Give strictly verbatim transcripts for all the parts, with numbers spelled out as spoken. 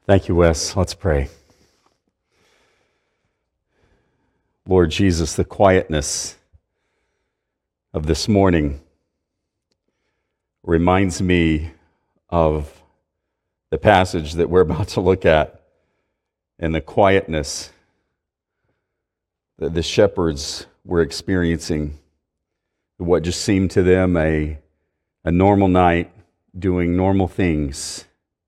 Thank you, Wes. Let's pray. Lord Jesus, the quietness of this morning reminds me of the passage that we're about to look at, and the quietness that the shepherds were experiencing, what just seemed to them a, a normal night, doing normal things,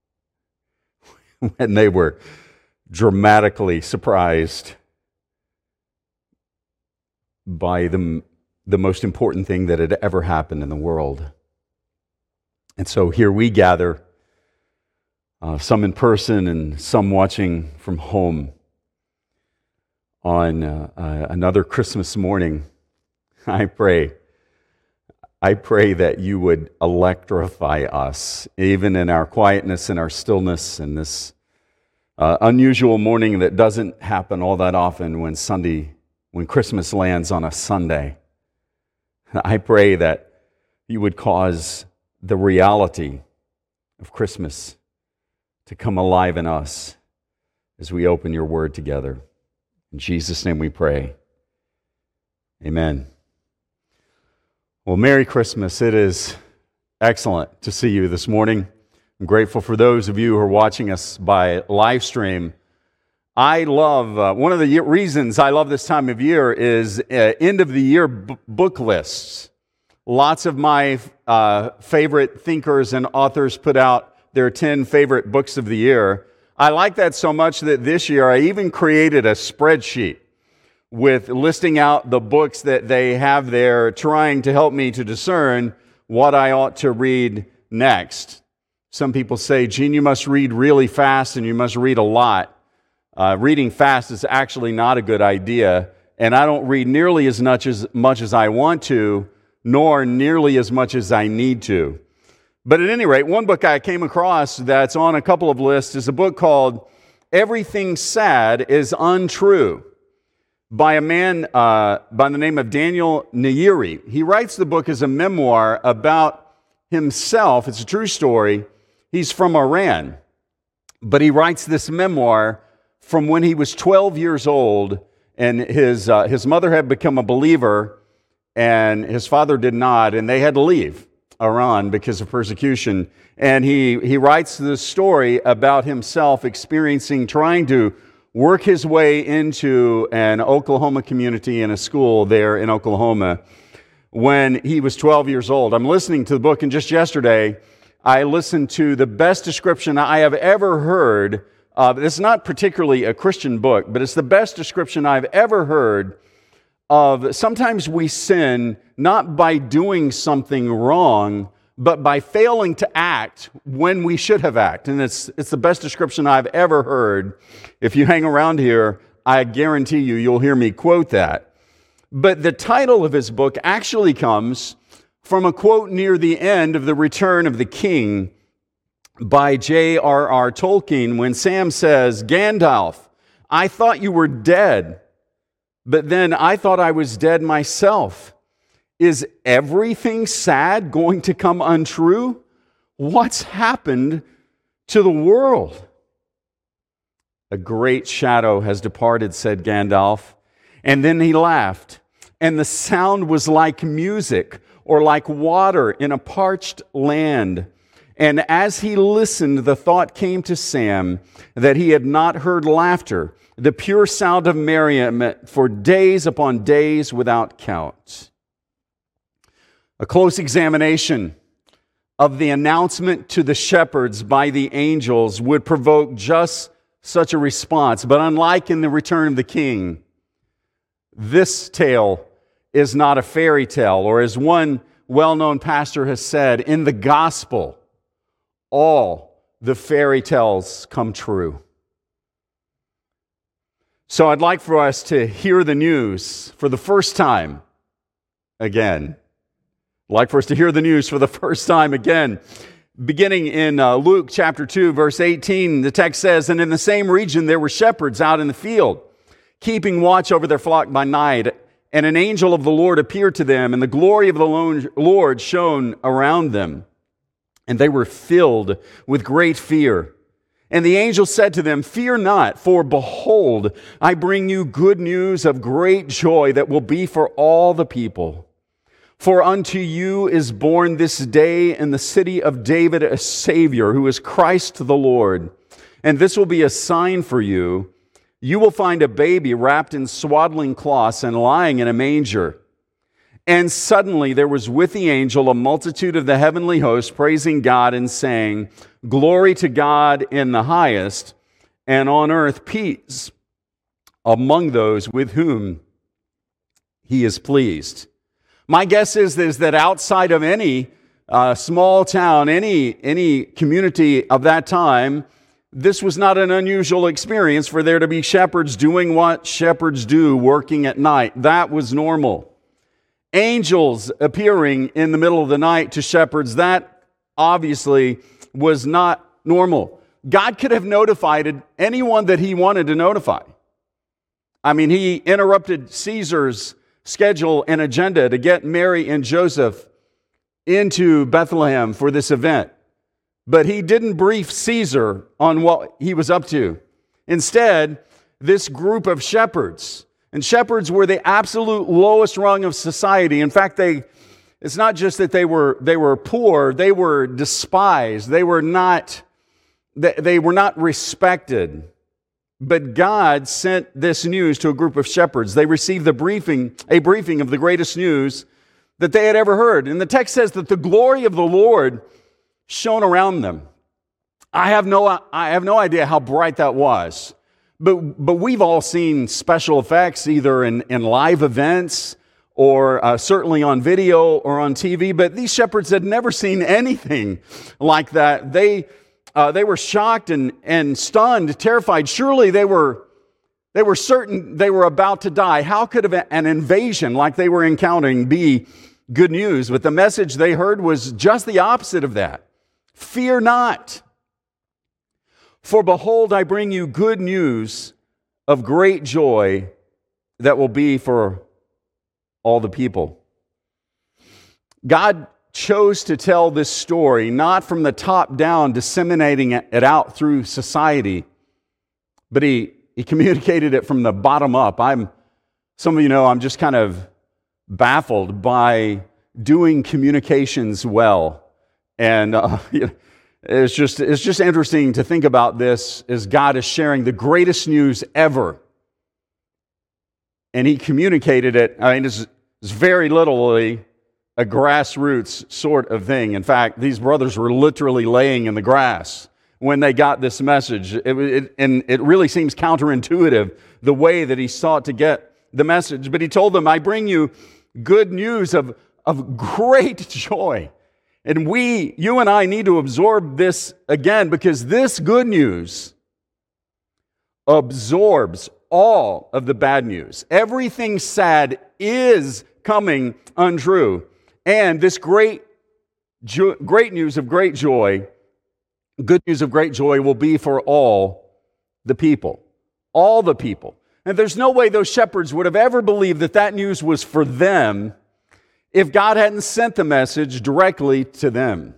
when they were dramatically surprised by the, the most important thing that had ever happened in the world. And so here we gather, uh, some in person and some watching from home, on uh, uh, another Christmas morning. I pray, I pray that you would electrify us, even in our quietness and our stillness, in this uh, unusual morning that doesn't happen all that often when Sunday, when Christmas lands on a Sunday. I pray that you would cause the reality of Christmas to come alive in us as we open your word together. In Jesus' name we pray. Amen. Well, Merry Christmas. It is excellent to see you this morning. I'm grateful for those of you who are watching us by live stream. I love, uh, one of the reasons I love this time of year is uh, end of the year b- book lists. Lots of my uh, favorite thinkers and authors put out their ten favorite books of the year. I like that so much that this year I even created a spreadsheet with listing out the books that they have there, trying to help me to discern what I ought to read next. Some people say, Gene, you must read really fast and you must read a lot. Uh, reading fast is actually not a good idea, and I don't read nearly as much as much as I want to, nor nearly as much as I need to. But at any rate, one book I came across that's on a couple of lists is a book called Everything Sad is Untrue, by a man uh, by the name of Daniel Nayeri. He writes the book as a memoir about himself. It's a true story. He's from Iran, but he writes this memoir from when he was twelve years old, and his uh, his mother had become a believer, and his father did not, and they had to leave Iran because of persecution. And he, he writes this story about himself experiencing, trying to work his way into an Oklahoma community and a school there in Oklahoma when he was twelve years old. I'm listening to the book, and just yesterday, I listened to the best description I have ever heard. Uh, it's not particularly a Christian book, but it's the best description I've ever heard of sometimes we sin not by doing something wrong, but by failing to act when we should have acted. And it's it's the best description I've ever heard. If you hang around here, I guarantee you, you'll hear me quote that. But the title of his book actually comes from a quote near the end of The Return of the King by J R R Tolkien, when Sam says, Gandalf, I thought you were dead, but then I thought I was dead myself. Is everything sad going to come untrue? What's happened to the world? A great shadow has departed, said Gandalf. And then he laughed, and the sound was like music, or like water in a parched land. And as he listened, the thought came to Sam that he had not heard laughter, the pure sound of merriment, for days upon days without count. A close examination of the announcement to the shepherds by the angels would provoke just such a response. But unlike in The Return of the King, this tale is not a fairy tale, or as one well-known pastor has said, in the gospel, all the fairy tales come true. So I'd like for us to hear the news for the first time again. I'd like for us to hear the news for the first time again. Beginning in uh, Luke chapter two, verse eighteen, the text says, And in the same region there were shepherds out in the field, keeping watch over their flock by night. And an angel of the Lord appeared to them, and the glory of the Lord shone around them. And they were filled with great fear. And the angel said to them, "Fear not, for behold, I bring you good news of great joy that will be for all the people. For unto you is born this day in the city of David a Savior, who is Christ the Lord. And this will be a sign for you. You will find a baby wrapped in swaddling cloths and lying in a manger." And suddenly there was with the angel a multitude of the heavenly host, praising God and saying, "Glory to God in the highest, and on earth peace among those with whom he is pleased." My guess is, is that outside of any uh, small town, any, any community of that time, this was not an unusual experience for there to be shepherds doing what shepherds do, working at night. That was normal. Angels appearing in the middle of the night to shepherds, that obviously was not normal. God could have notified anyone that he wanted to notify. I mean, he interrupted Caesar's schedule and agenda to get Mary and Joseph into Bethlehem for this event. But he didn't brief Caesar on what he was up to. Instead, this group of shepherds, and shepherds were the absolute lowest rung of society. In fact, they it's not just that they were they were poor, they were despised. They were not they, they were not respected. But God sent this news to a group of shepherds. They received the briefing, a briefing of the greatest news that they had ever heard. And the text says that the glory of the Lord shone around them. I have no I have no idea how bright that was. But but we've all seen special effects either in, in live events or uh, certainly on video or on T V. But these shepherds had never seen anything like that. They uh, they were shocked and, and stunned, terrified. Surely they were they were certain they were about to die. How could an invasion like they were encountering be good news? But the message they heard was just the opposite of that. Fear not. For behold, I bring you good news of great joy that will be for all the people. God chose to tell this story not from the top down, disseminating it out through society, but he, he communicated it from the bottom up. I'm, some of you know, I'm just kind of baffled by doing communications well. And uh, you know, It's just, it's just interesting to think about this as God is sharing the greatest news ever. And he communicated it. I mean, it's, it's very literally a grassroots sort of thing. In fact, these brothers were literally laying in the grass when they got this message. It, it, and it really seems counterintuitive the way that he sought to get the message. But he told them, "I bring you good news of, of great joy." And we, you and I, need to absorb this again, because this good news absorbs all of the bad news. Everything sad is coming untrue. And this great, jo- great news of great joy, good news of great joy will be for all the people. All the people. And there's no way those shepherds would have ever believed that that news was for them if God hadn't sent the message directly to them.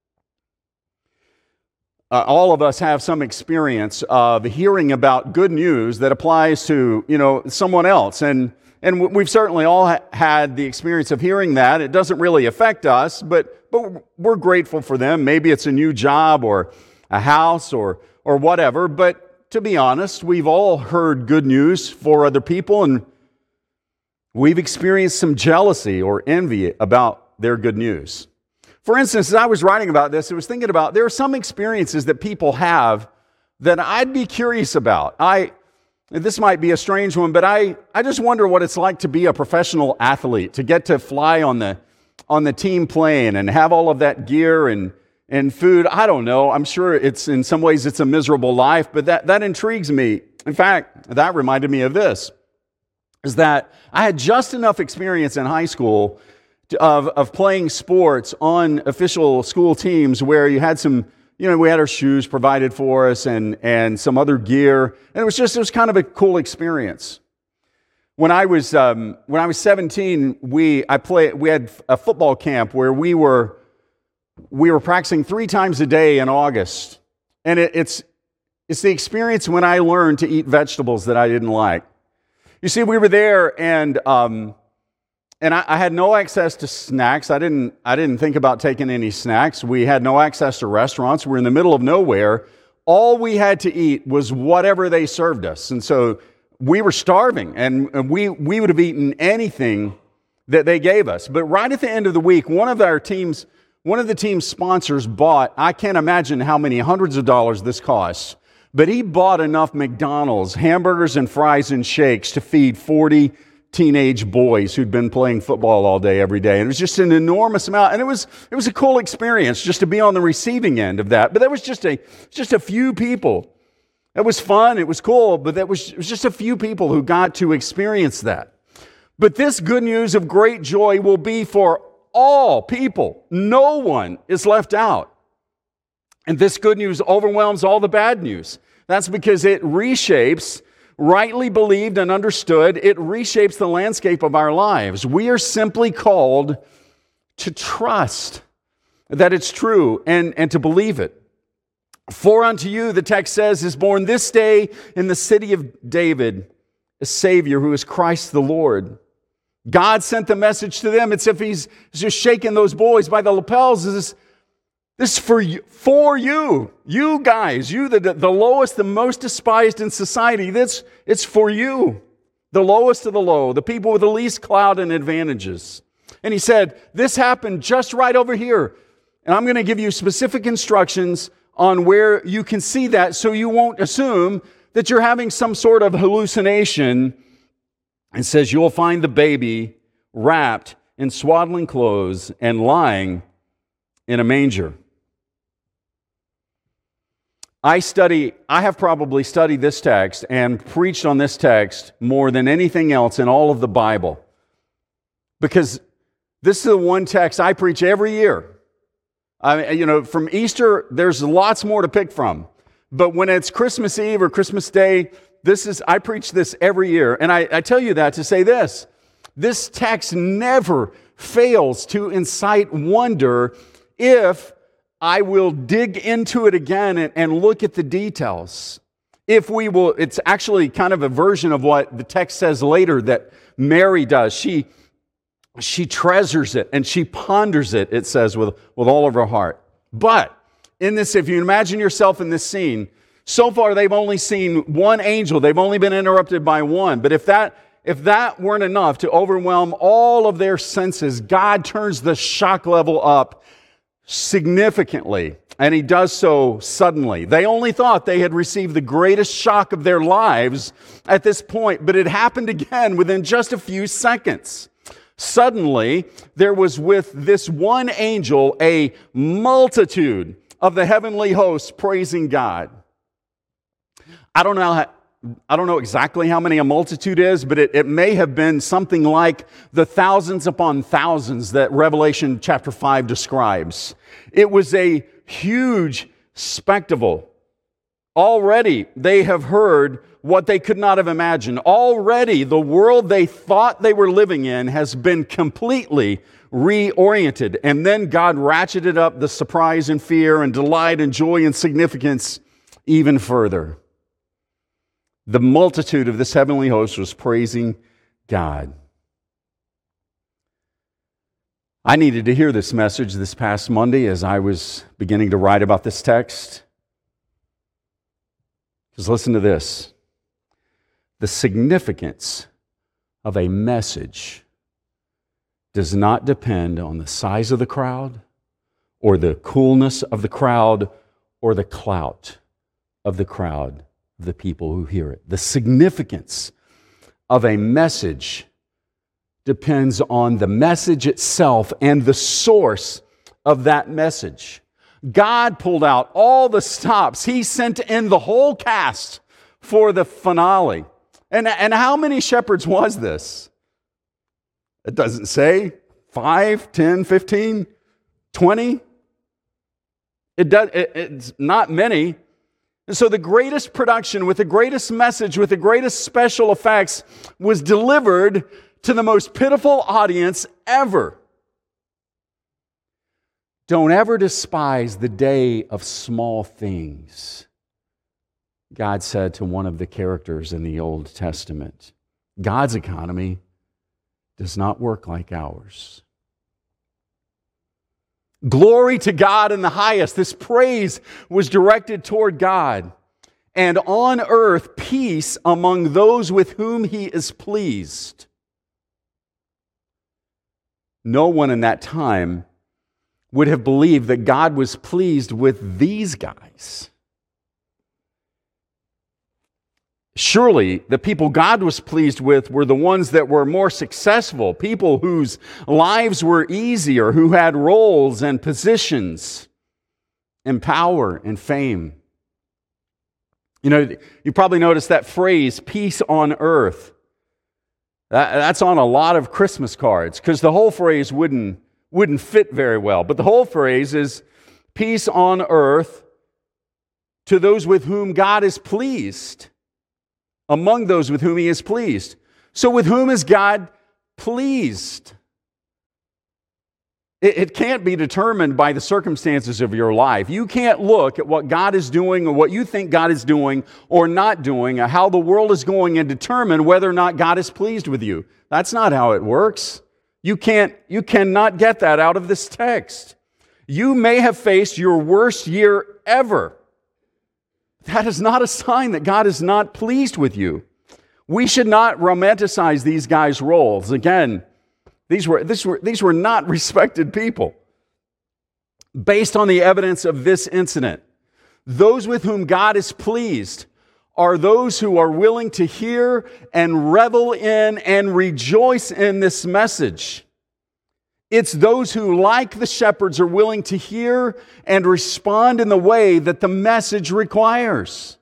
Uh, all of us have some experience of hearing about good news that applies to, you know, someone else. And, and we've certainly all ha- had the experience of hearing that. It doesn't really affect us, but, but we're grateful for them. Maybe it's a new job or a house or, or whatever. But to be honest, we've all heard good news for other people, and we've experienced some jealousy or envy about their good news. For instance, as I was writing about this, I was thinking about there are some experiences that people have that I'd be curious about. I, this might be a strange one, but I, I just wonder what it's like to be a professional athlete, to get to fly on the, on the team plane and have all of that gear and, and food. I don't know. I'm sure it's in some ways it's a miserable life, but that, that intrigues me. In fact, that reminded me of this. Is that I had just enough experience in high school to, of, of playing sports on official school teams where you had some, you know, we had our shoes provided for us and, and some other gear. And it was just, it was kind of a cool experience. When I was, um, when I was seventeen, we, I played, we had a football camp where we were, we were practicing three times a day in August. And it, it's, It's the experience when I learned to eat vegetables that I didn't like. You see, we were there, and um, and I, I had no access to snacks. I didn't I didn't think about taking any snacks. We had no access to restaurants. We were in the middle of nowhere. All we had to eat was whatever they served us, and so we were starving, and, and we we would have eaten anything that they gave us. But right at the end of the week, one of our teams, one of the team's sponsors bought, I can't imagine how many hundreds of dollars this costs, but he bought enough McDonald's hamburgers and fries and shakes to feed forty teenage boys who'd been playing football all day, every day. And it was just an enormous amount. And it was it was a cool experience just to be on the receiving end of that. But there was just a just a few people. It was fun. It was cool. But that was, it was just a few people who got to experience that. But this good news of great joy will be for all people. No one is left out. And this good news overwhelms all the bad news. That's because it reshapes, rightly believed and understood, it reshapes the landscape of our lives. We are simply called to trust that it's true and, and to believe it. For unto you, the text says, is born this day in the city of David a Savior who is Christ the Lord. God sent the message to them. It's as if he's just shaking those boys by the lapels. This, this is for you, for you, you guys, you, the, the lowest, the most despised in society. This, it's for you, the lowest of the low, the people with the least clout and advantages. And he said, this happened just right over here. And I'm going to give you specific instructions on where you can see that so you won't assume that you're having some sort of hallucination. It says you'll find the baby wrapped in swaddling clothes and lying in a manger. I study, I have probably studied this text and preached on this text more than anything else in all of the Bible. Because this is the one text I preach every year. I mean, you know, from Easter, there's lots more to pick from. But when it's Christmas Eve or Christmas Day, this is, I preach this every year. And I, I tell you that to say this. This text never fails to incite wonder if I will dig into it again and, and look at the details. If we will, it's actually kind of a version of what the text says later that Mary does. She She treasures it and she ponders it, it says, with, with all of her heart. But in this, if you imagine yourself in this scene, so far they've only seen one angel. They've only been interrupted by one. But if that, if that weren't enough to overwhelm all of their senses, God turns the shock level up significantly. And he does so suddenly. They only thought they had received the greatest shock of their lives at this point, but it happened again within just a few seconds. Suddenly, there was with this one angel a multitude of the heavenly hosts praising God. I don't know how, I don't know exactly how many a multitude is, but it, it may have been something like the thousands upon thousands that Revelation chapter five describes. It was a huge spectacle. Already, they have heard what they could not have imagined. Already, the world they thought they were living in has been completely reoriented. And then God ratcheted up the surprise and fear and delight and joy and significance even further. The multitude of this heavenly host was praising God. I needed to hear this message this past Monday as I was beginning to write about this text. Because listen to this. The significance of a message does not depend on the size of the crowd or the coolness of the crowd or the clout of the crowd of the people who hear it. The significance of a message depends on the message itself and the source of that message. God pulled out all the stops. He sent in the whole cast for the finale. And, and how many shepherds was this? It doesn't say. Five, ten, fifteen, twenty? It does, it, it's not many. And so the greatest production with the greatest message, with the greatest special effects was delivered to the most pitiful audience ever. Don't ever despise the day of small things. God said to one of the characters in the Old Testament, God's economy does not work like ours. Glory to God in the highest. This praise was directed toward God. And on earth, peace among those with whom He is pleased. No one in that time would have believed that God was pleased with these guys. Surely, the people God was pleased with were the ones that were more successful, people whose lives were easier, who had roles and positions and power and fame. You know, you probably noticed that phrase, peace on earth. That, that's on a lot of Christmas cards, because the whole phrase wouldn't, wouldn't fit very well. But the whole phrase is peace on earth to those with whom God is pleased. Among those with whom He is pleased. So with whom is God pleased? It, it can't be determined by the circumstances of your life. You can't look at what God is doing or what you think God is doing or not doing, or how the world is going, and determine whether or not God is pleased with you. That's not how it works. You can't, you cannot get that out of this text. You may have faced your worst year ever. That is not a sign that God is not pleased with you. We should not romanticize these guys' roles. Again, these were, these were, these were not respected people. Based on the evidence of this incident, those with whom God is pleased are those who are willing to hear and revel in and rejoice in this message. It's those who, like the shepherds, are willing to hear and respond in the way that the message requires.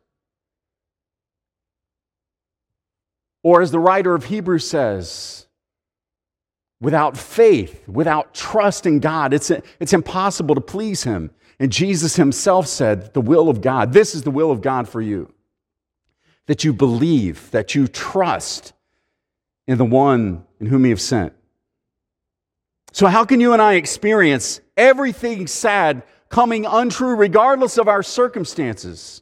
Or as the writer of Hebrews says, without faith, without trust in God, it's, it's impossible to please Him. And Jesus Himself said, the will of God, this is the will of God for you. That you believe, that you trust in the one in whom He has sent. So how can you and I experience everything sad coming untrue regardless of our circumstances?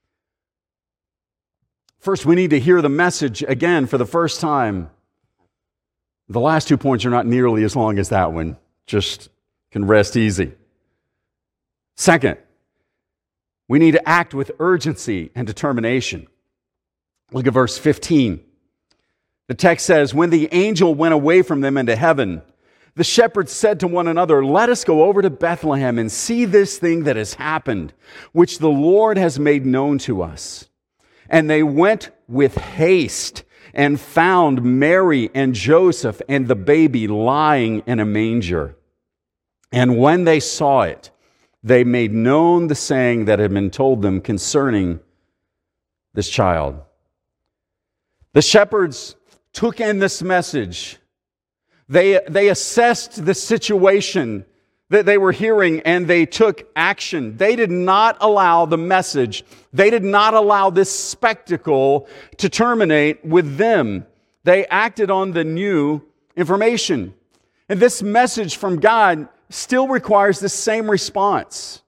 First, we need to hear the message again for the first time. The last two points are not nearly as long as that one. Just can rest easy. Second, we need to act with urgency and determination. Look at verse fifteen. The text says, when the angel went away from them into heaven, the shepherds said to one another, let us go over to Bethlehem and see this thing that has happened, which the Lord has made known to us. And they went with haste and found Mary and Joseph and the baby lying in a manger. And when they saw it, they made known the saying that had been told them concerning this child. The shepherds took in this message. They, they assessed the situation that they were hearing and they took action. They did not allow the message, they did not allow this spectacle to terminate with them. They acted on the new information. And this message from God still requires the same response.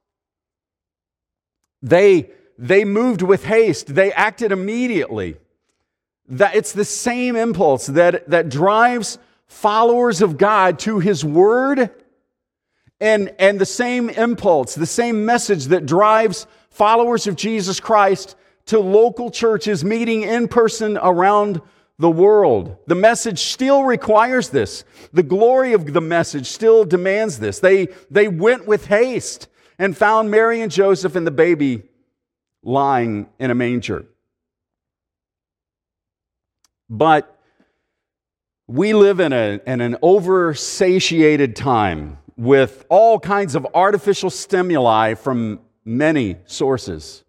They, they moved with haste. They acted immediately. That it's the same impulse that, that drives followers of God to His Word, and, and the same impulse, the same message that drives followers of Jesus Christ to local churches meeting in person around the world. The message still requires this. The glory of the message still demands this. They, they went with haste and found Mary and Joseph and the baby lying in a manger. But we live in, a, in an oversatiated time with all kinds of artificial stimuli from many sources.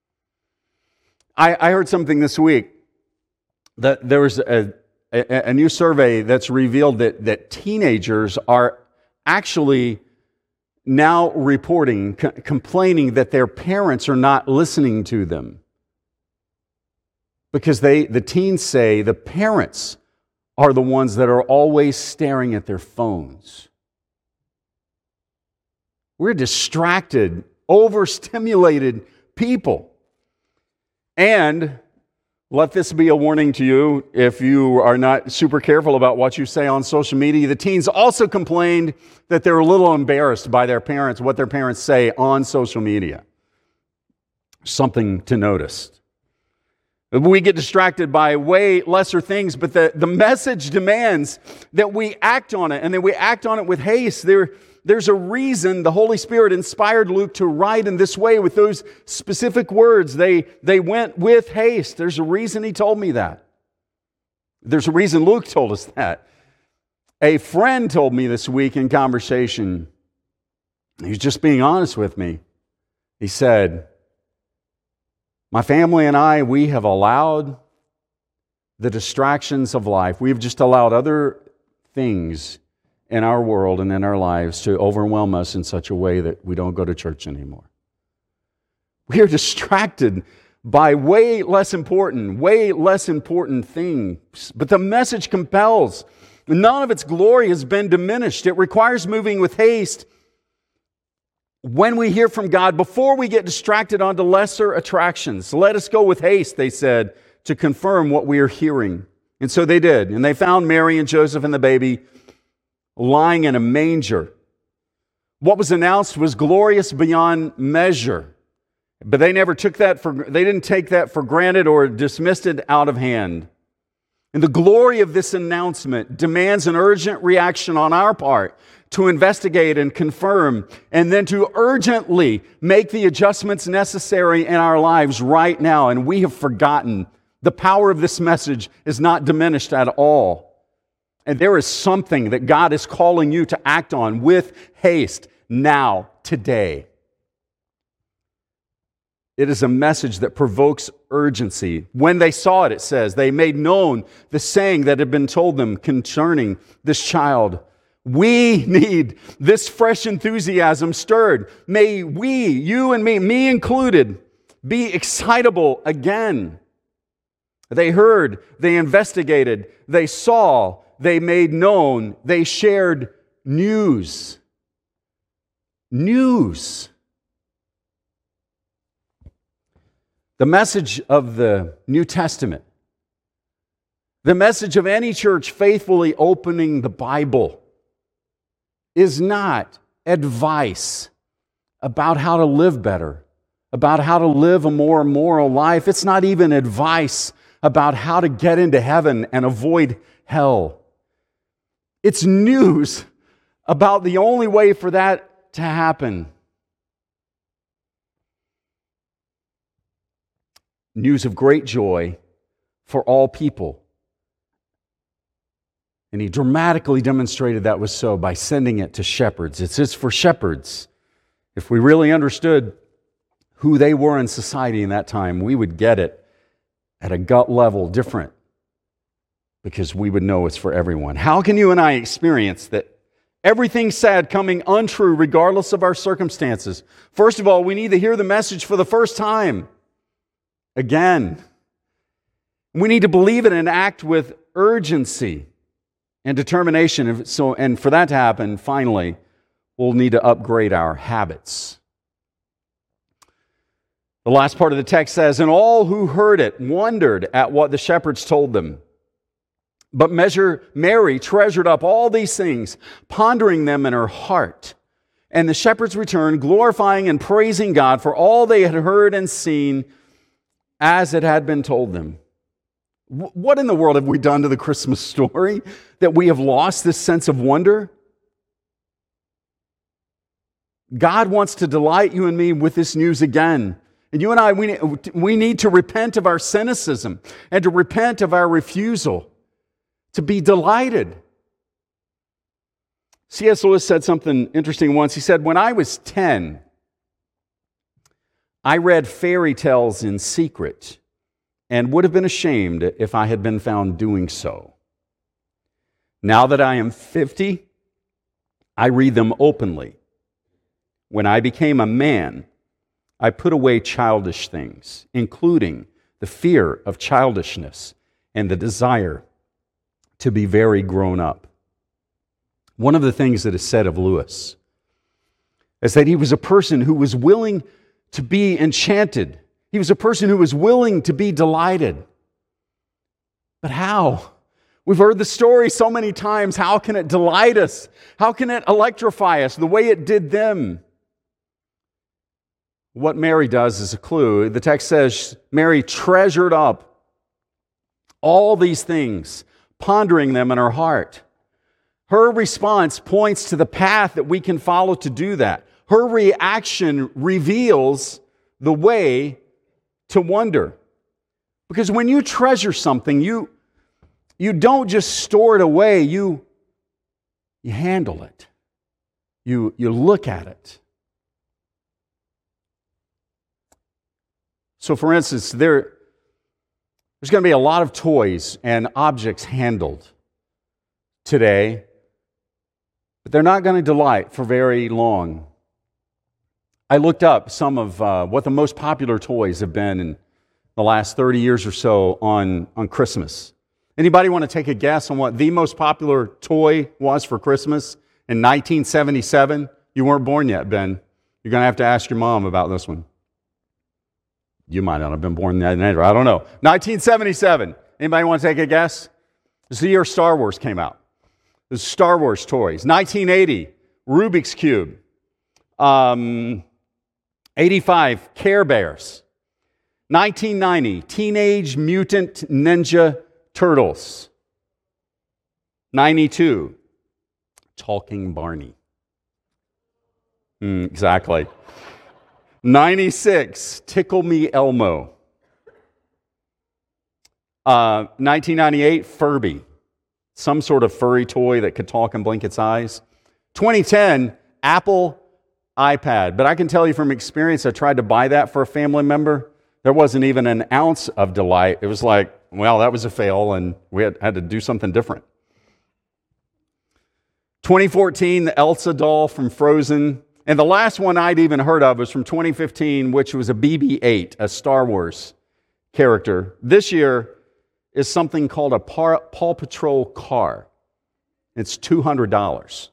I, I heard something this week that there was a, a, a new survey that's revealed that, that teenagers are actually now reporting, co- complaining that their parents are not listening to them. Because they, the teens say the parents are the ones that are always staring at their phones. We're distracted, overstimulated people. And let this be a warning to you if you are not super careful about what you say on social media. The teens also complained that they're a little embarrassed by their parents, what their parents say on social media. Something to notice. We get distracted by way lesser things, but the, the message demands that we act on it, and that we act on it with haste. There, there's a reason the Holy Spirit inspired Luke to write in this way with those specific words. They, they went with haste. There's a reason he told me that. There's a reason Luke told us that. A friend told me this week in conversation, he was just being honest with me. He said, my family and I, we have allowed the distractions of life. We've just allowed other things in our world and in our lives to overwhelm us in such a way that we don't go to church anymore. We are distracted by way less important, way less important things. But the message compels. None of its glory has been diminished. It requires moving with haste when we hear from God, before we get distracted onto lesser attractions. Let us go with haste, they said, to confirm what we are hearing. And so they did. And they found Mary and Joseph and the baby lying in a manger. What was announced was glorious beyond measure. But they never took that for, they didn't take that for granted or dismissed it out of hand. And the glory of this announcement demands an urgent reaction on our part to investigate and confirm, and then to urgently make the adjustments necessary in our lives right now. And we have forgotten. The power of this message is not diminished at all. And there is something that God is calling you to act on with haste now, today. It is a message that provokes urgency. When they saw it, it says, they made known the saying that had been told them concerning this child. We need this fresh enthusiasm stirred. May we, you and me, me included, be excitable again. They heard, they investigated, they saw, they made known, they shared news. News. The message of the New Testament, the message of any church faithfully opening the Bible, is not advice about how to live better, about how to live a more moral life. It's not even advice about how to get into heaven and avoid hell. It's news about the only way for that to happen. News of great joy for all people. And he dramatically demonstrated that was so by sending it to shepherds. It's just for shepherds. If we really understood who they were in society in that time, we would get it at a gut level different, because we would know it's for everyone. How can you and I experience that everything sad coming untrue regardless of our circumstances? First of all, we need to hear the message for the first time. Again. We need to believe it and act with urgency and determination. So, and for that to happen, finally, we'll need to upgrade our habits. The last part of the text says, and all who heard it wondered at what the shepherds told them. But measure Mary treasured up all these things, pondering them in her heart. And the shepherds returned, glorifying and praising God for all they had heard and seen as it had been told them. What in the world have we done to the Christmas story that we have lost this sense of wonder? God wants to delight you and me with this news again. And you and I, we, we need to repent of our cynicism and to repent of our refusal to be delighted. C S Lewis said something interesting once. He said, when I was ten, I read fairy tales in secret and would have been ashamed if I had been found doing so. Now that I am fifty, I read them openly. When I became a man, I put away childish things, including the fear of childishness and the desire to be very grown up. One of the things that is said of Lewis is that he was a person who was willing to be enchanted He was a person who was willing to be delighted. But how? We've heard the story so many times. How can it delight us? How can it electrify us the way it did them? What Mary does is a clue. The text says Mary treasured up all these things, pondering them in her heart. Her response points to the path that we can follow to do that. Her reaction reveals the way to wonder. Because when you treasure something, you, you don't just store it away, you, you handle it. You, you look at it. So for instance, there, there's going to be a lot of toys and objects handled today, but they're not going to delight for very long. I looked up some of uh, what the most popular toys have been in the last thirty years or so on, on Christmas. Anybody want to take a guess on what the most popular toy was for Christmas in nineteen seventy-seven? You weren't born yet, Ben. You're going to have to ask your mom about this one. You might not have been born then either. I don't know. nineteen seventy-seven. Anybody want to take a guess? This is the year Star Wars came out. This is Star Wars toys. nineteen eighty, Rubik's Cube. Um, eighty-five, Care Bears. nineteen ninety, Teenage Mutant Ninja Turtles. ninety-two, Talking Barney. Mm, exactly. ninety-six, Tickle Me Elmo. Uh, nineteen ninety-eight, Furby. Some sort of furry toy that could talk and blink its eyes. twenty ten, Apple iPad. But I can tell you from experience, I tried to buy that for a family member. There wasn't even an ounce of delight. It was like, well, that was a fail, and we had, had to do something different. twenty fourteen, the Elsa doll from Frozen. And the last one I'd even heard of was from twenty fifteen, which was a B B eight, a Star Wars character. This year is something called a Paw Patrol car. It's two hundred dollars.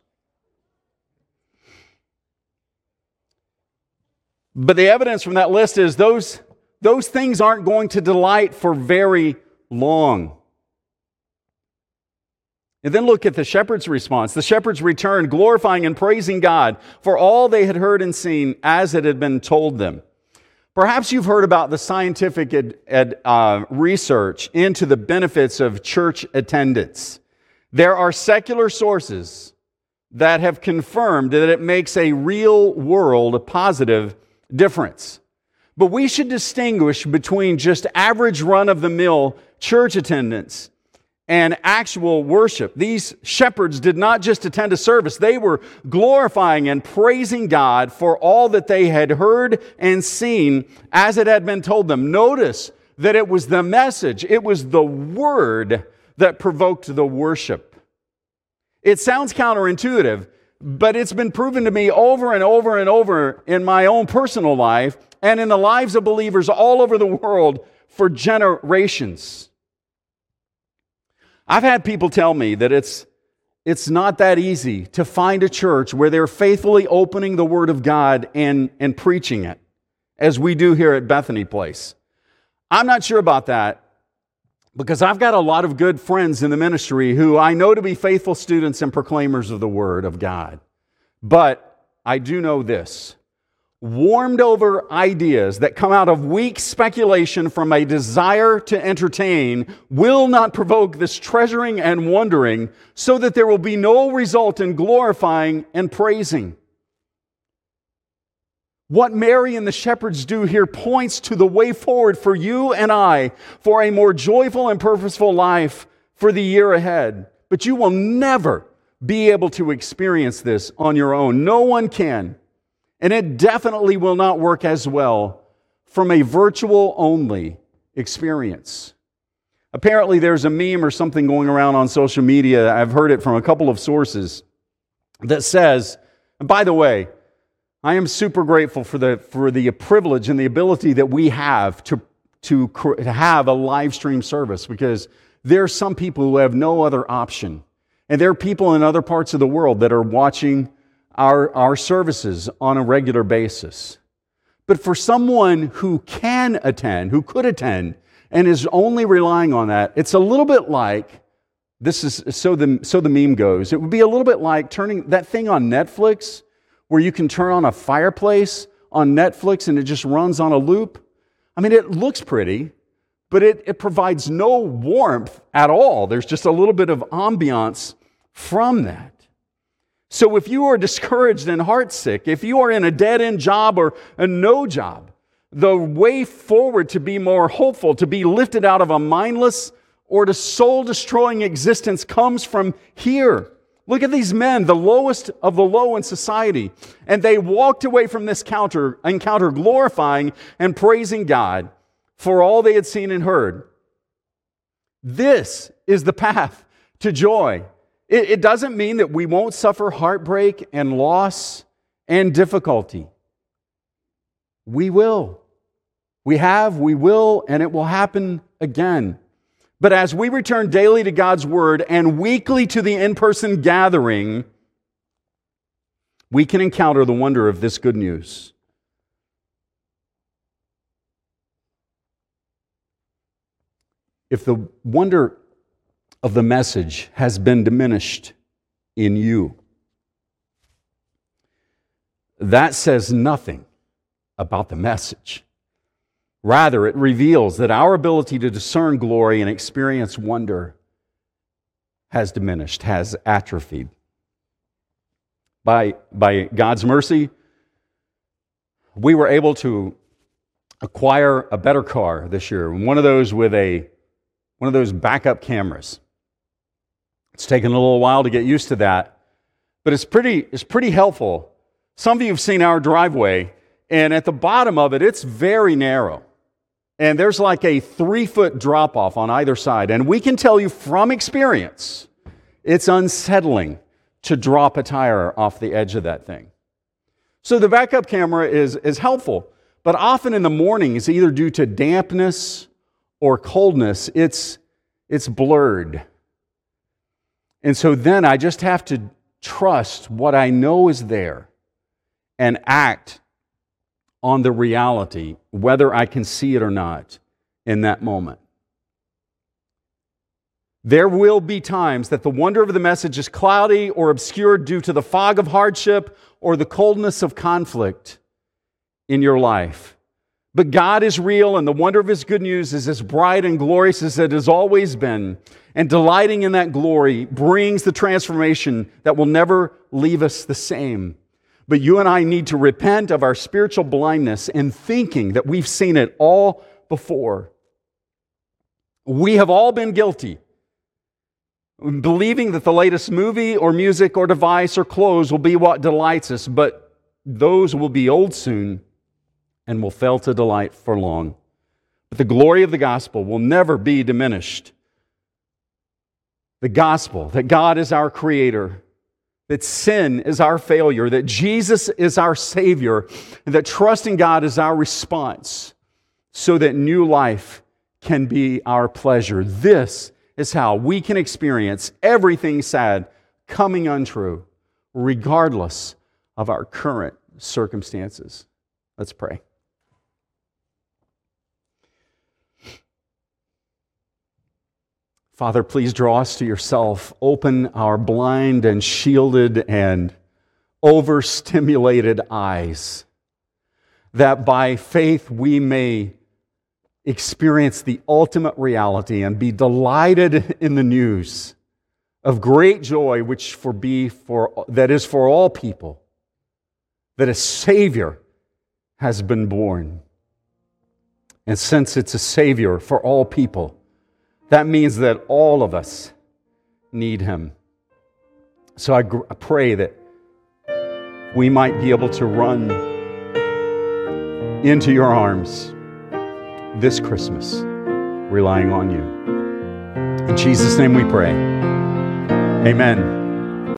But the evidence from that list is those, those things aren't going to delight for very long. And then look at the shepherds' response. The shepherds returned, glorifying and praising God for all they had heard and seen as it had been told them. Perhaps you've heard about the scientific ed, ed, uh, research into the benefits of church attendance. There are secular sources that have confirmed that it makes a real-world positive difference. But we should distinguish between just average run-of-the-mill church attendance and actual worship. These shepherds did not just attend a service. They were glorifying and praising God for all that they had heard and seen as it had been told them. Notice that it was the message, it was the word that provoked the worship. It sounds counterintuitive, but it's been proven to me over and over and over in my own personal life and in the lives of believers all over the world for generations. I've had people tell me that it's, it's not that easy to find a church where they're faithfully opening the Word of God and, and preaching it, as we do here at Bethany Place. I'm not sure about that, because I've got a lot of good friends in the ministry who I know to be faithful students and proclaimers of the Word of God. But I do know this. Warmed over ideas that come out of weak speculation from a desire to entertain will not provoke this treasuring and wondering, so that there will be no result in glorifying and praising. What Mary and the shepherds do here points to the way forward for you and I for a more joyful and purposeful life for the year ahead. But you will never be able to experience this on your own. No one can. And it definitely will not work as well from a virtual-only experience. Apparently, there's a meme or something going around on social media. I've heard it from a couple of sources that says, and by the way, I am super grateful for the, for the privilege and the ability that we have to, to, to have a live stream service, because there are some people who have no other option. And there are people in other parts of the world that are watching Our, our services on a regular basis. But for someone who can attend, who could attend, and is only relying on that, it's a little bit like, this is so the, so the meme goes, it would be a little bit like turning that thing on Netflix where you can turn on a fireplace on Netflix and it just runs on a loop. I mean, it looks pretty, but it, it provides no warmth at all. There's just a little bit of ambiance from that. So if you are discouraged and heartsick, if you are in a dead-end job or a no job, the way forward to be more hopeful, to be lifted out of a mindless or to soul-destroying existence comes from here. Look at these men, the lowest of the low in society, and they walked away from this encounter, encounter glorifying and praising God for all they had seen and heard. This is the path to joy. It, it doesn't mean that we won't suffer heartbreak and loss and difficulty. We will. We have, we will, and it will happen again. But as we return daily to God's Word and weekly to the in-person gathering, we can encounter the wonder of this good news. If the wonder of the message has been diminished in you, that says nothing about the message. Rather, it reveals that our ability to discern glory and experience wonder has diminished, has atrophied. By, by God's mercy, we were able to acquire a better car this year, one of those with a one of those backup cameras. It's taken a little while to get used to that, but it's pretty, it's pretty helpful. Some of you have seen our driveway, and at the bottom of it, it's very narrow. And there's like a three-foot drop-off on either side. And we can tell you from experience, it's unsettling to drop a tire off the edge of that thing. So the backup camera is, is helpful, but often in the mornings, either due to dampness or coldness, it's, it's blurred. And so then I just have to trust what I know is there and act on the reality, whether I can see it or not in that moment. There will be times that the wonder of the message is cloudy or obscured due to the fog of hardship or the coldness of conflict in your life. But God is real, and the wonder of His good news is as bright and glorious as it has always been. And delighting in that glory brings the transformation that will never leave us the same. But you and I need to repent of our spiritual blindness and thinking that we've seen it all before. We have all been guilty, believing that the latest movie or music or device or clothes will be what delights us, but those will be old soon and will fail to delight for long. But the glory of the gospel will never be diminished. The gospel, that God is our creator, that sin is our failure, that Jesus is our Savior, and that trusting God is our response so that new life can be our pleasure. This is how we can experience everything sad coming untrue, regardless of our current circumstances. Let's pray. Father, please draw us to yourself. Open our blind and shielded and overstimulated eyes, that by faith we may experience the ultimate reality and be delighted in the news of great joy, which for be for that is for all people, that a Savior has been born. And since it's a Savior for all people, that means that all of us need Him. So I, gr- I pray that we might be able to run into your arms this Christmas, relying on you. In Jesus' name we pray. Amen.